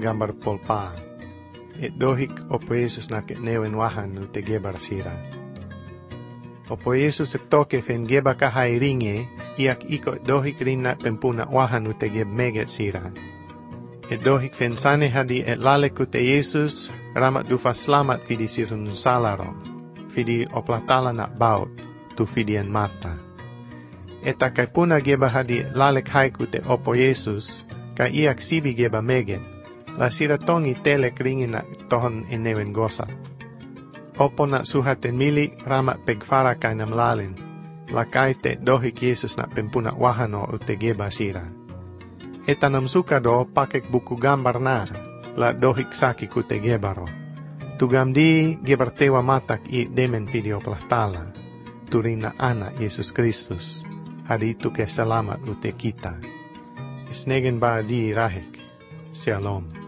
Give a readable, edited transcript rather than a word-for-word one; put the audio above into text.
gambar polpa. Et dohik opo Yesus nak newen wahan u te gebar sira. Opo Yesus toke fen geba kahai ringe, iak iko dohik rinna pempuna wahan u te geb meget sira. Et dohik fen sane hadi et laleku te Yesus, ramat dufa slamat fidi sirun salarom, fidi oplatala nak baut, tu fidian mata. Eta kai puna geba hadi lalek haiku te opo Yesus, kai iak sibi geba meget, la sira tongi telek ringi nak tohon enewen gosa. Opo nak suhaten mili ramat pegfara kai nam lalin, la kai te dohik Yesus nak pempuna wahano ute geba sira. Eta nam suka do pakek buku gambar na, la dohik saki kute gebaro. Tugam di gebar tewa matak i demen video plahtala, turina ana Yesus Kristus, hadi itu ke selamat ute kita. Isnegen ba di rahek, shalom.